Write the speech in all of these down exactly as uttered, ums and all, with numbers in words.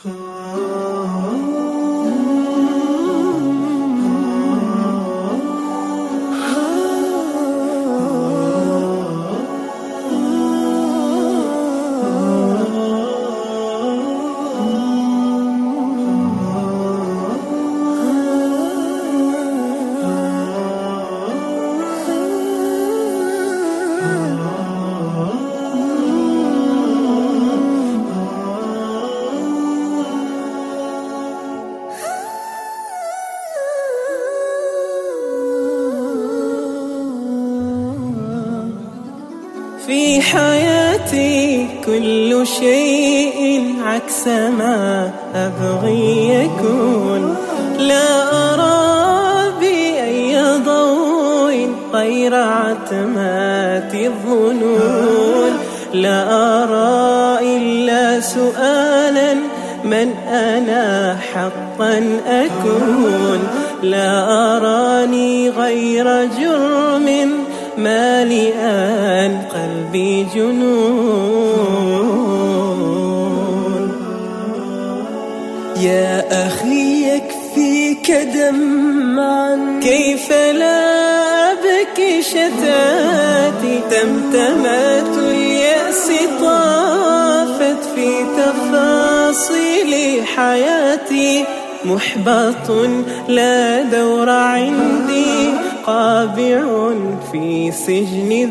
في حياتي كل شيء عكس ما أبغي يكون، لا أرى بأي ضوء غير عتمات الظنون، لا أرى إلا سؤالا من أنا حقا أكون، لا أراني غير جرم مالئا قلبي جنون. يا أخي يكفيك دمعا، كيف لا أبكي شتاتي، تمتمات اليأس طافت في تفاصيل حياتي، محبط لا دور عندي، قابع في سجن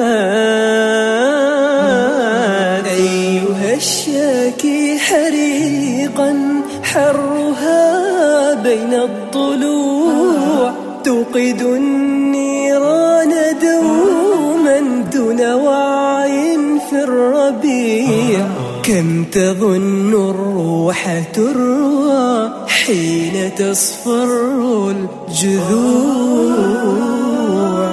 ذات. أيها الشاكي حريقا حرها بين الضلوع، توقد النيران دوما دون وعي في الربيع، كم تظن الروح تروى حين تصفر الجذوع.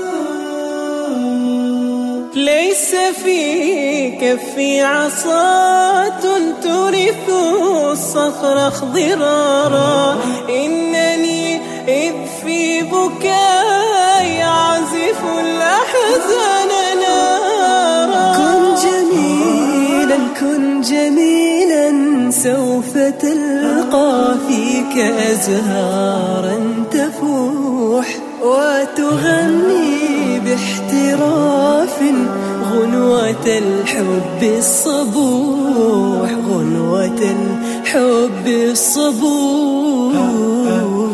ليس في كفي عصاة ترث الصخر اخضرارا، إنني إذ في بكاي أعزف الأحزان نارا. كن جميلا كن جميلا، سوف تلقى فيك أزهارا تفوح، وتغني باحتراف غنوة الحب الصبوح، غنوة الحب الصبوح.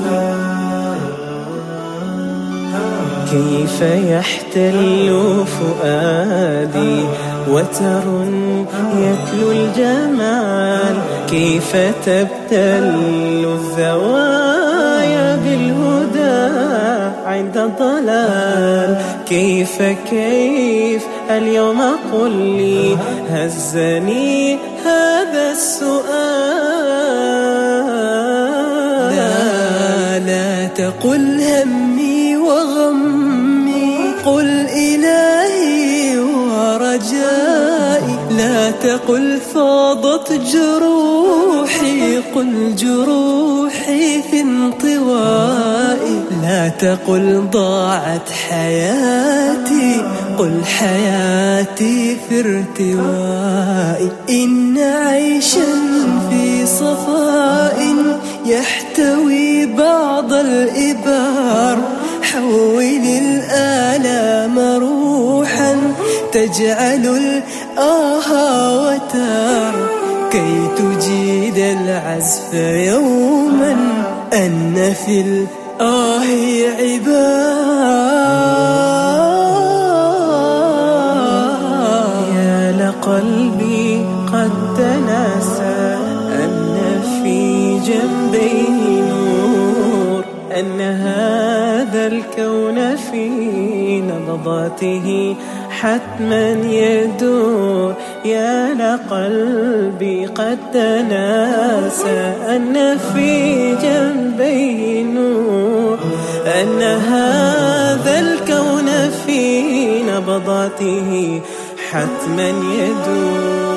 كيف يحتل فؤادي وتر يتلو الجمال، كيف تبتل الزوايا بالهدى عند الضلال، كيف كيف اليوم قل لي هزني هذا السؤال. لا لا تقل همي وغمي، قل إلهي ورجائي، لا تقل فاضت جروحي، قل جروحي في انطوائي، لا تقل ضاعت حياتي، قل حياتي في ارتوائي. إن عيشا في صفاء يحتوي بعض الإبار، حول الآلام روحا تجعل الآه وتار، كي تجيد العزف يوما أن في الآه عبار. يا لقلبي قد تناسى أن في جنبيه نور، أن هذا الكون في نبضاته حتما يدور. يا لقلبي قد تناسى أن في جنبيه نور، أن هذا الكون في نبضاته حتما يدور.